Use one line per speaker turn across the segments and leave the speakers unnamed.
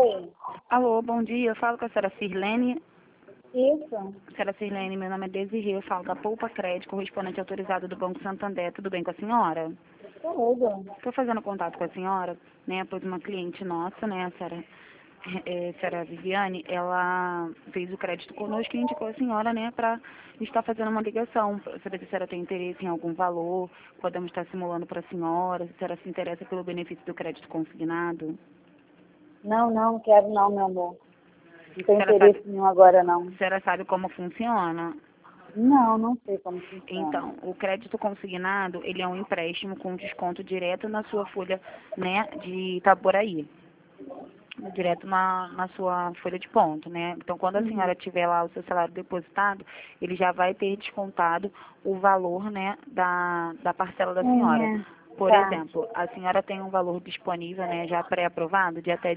Oi,
Alô, bom dia. Eu falo com a senhora Sirlene.
isso,
Senhora Sirlene, meu nome é Desirê. Eu falo da Poupa Crédito, correspondente autorizado do Banco Santander. Tudo bem com a senhora?
tudo.
Estou fazendo contato com a senhora, né? Pois uma cliente nossa, né, a senhora Viviane, ela fez o crédito conosco e indicou a senhora, né, para estar fazendo uma ligação, pra saber se a senhora tem interesse em algum valor, podemos estar simulando para a senhora, se a senhora se interessa pelo benefício do crédito consignado.
Não quero não, meu amor. Não tenho
A senhora
interesse
sabe,
nenhum agora,
a
não.
senhora sabe como funciona?
Não sei como funciona.
Então, o crédito consignado, ele é um empréstimo com desconto direto na sua folha, né, de Itaboraí, direto na sua folha de ponto, né? Então, quando a
Uhum.
senhora tiver lá o seu salário depositado, ele já vai ter descontado o valor, né, da parcela da senhora. Por
Tá.
exemplo, a senhora tem um valor disponível, né, já pré-aprovado, de até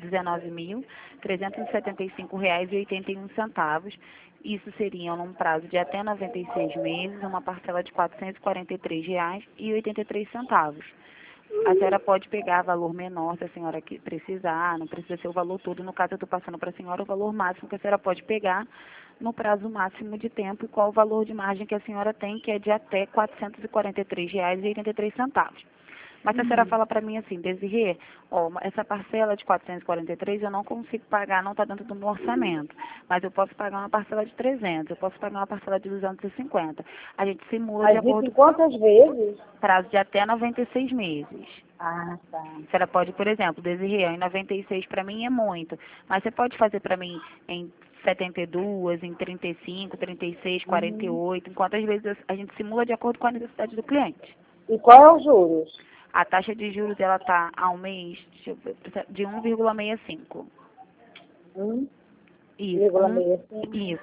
R$19.375,81. Isso seria num prazo de até 96 meses, uma parcela de R$443,83. A senhora pode pegar valor menor se a senhora precisar, não precisa ser o valor todo. No caso, eu estou passando para a senhora o valor máximo que a senhora pode pegar no prazo máximo de tempo e qual o valor de margem que a senhora tem, que é de até R$443,83. Mas se a senhora
Uhum.
fala para mim assim, Desirê, ó, essa parcela de 443 eu não consigo pagar, não está dentro do meu orçamento. Mas eu posso pagar uma parcela de 300, eu posso pagar uma parcela de 250. A gente simula de
Mas isso
acordo
em
com
quantas vezes?
o prazo de até 96 meses.
Ah, tá.
A senhora pode, por exemplo, Desirê, em 96 para mim é muito, mas você pode fazer para mim em 72, em 35, 36,
Uhum.
48, enquanto às vezes a gente simula de acordo com a necessidade do cliente.
E qual é os juros?
A taxa de juros ela está ao mês, deixa eu ver, de 1,65. Isso,
1,65,
isso,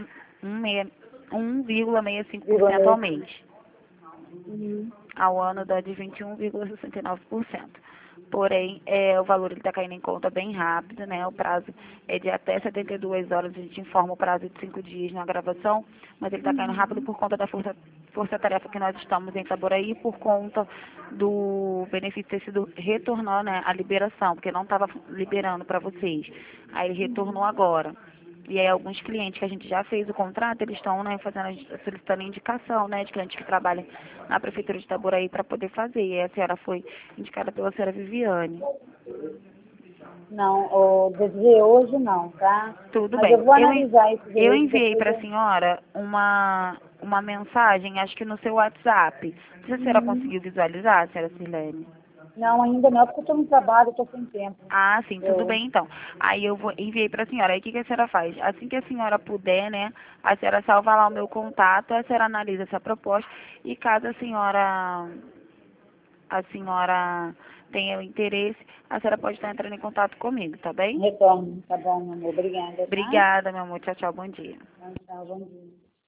1,65% ao
1,65.
mês.
Uhum.
Ao ano dá de 21,69%. Porém, o valor está caindo em conta bem rápido, né? O prazo é de até 72 horas, a gente informa o prazo de 5 dias na gravação, mas ele está caindo rápido por conta da força-tarefa que nós estamos em Itaboraí, por conta do benefício ter sido retornar, né, a liberação, porque não estava liberando para vocês. Aí ele retornou agora. E aí alguns clientes que a gente já fez o contrato, eles estão, né, solicitando indicação, né, de clientes que trabalham na Prefeitura de Itaboraí para poder fazer. E aí a senhora foi indicada pela senhora Viviane.
Não, desde hoje não, tá?
Tudo
Mas eu
bem.
vou analisar isso
Eu
direito
enviei
depois.
para a senhora uma mensagem, acho que no seu WhatsApp. Não sei se a senhora
Uhum.
conseguiu visualizar, senhora Silene.
Não, ainda não, porque eu estou no trabalho, estou sem tempo.
Ah, sim, tudo
É.
bem então. Aí enviei para a senhora. Aí o que, que a senhora faz? Assim que a senhora puder, né? A senhora salva lá o meu contato, a senhora analisa essa proposta e caso a senhora tenha o interesse, a senhora pode estar entrando em contato comigo, tá bem?
Retorno, tá bom, meu amor. Obrigada, tá?
Obrigada, meu amor. Tchau, tchau, bom dia.
Então, tá, bom dia.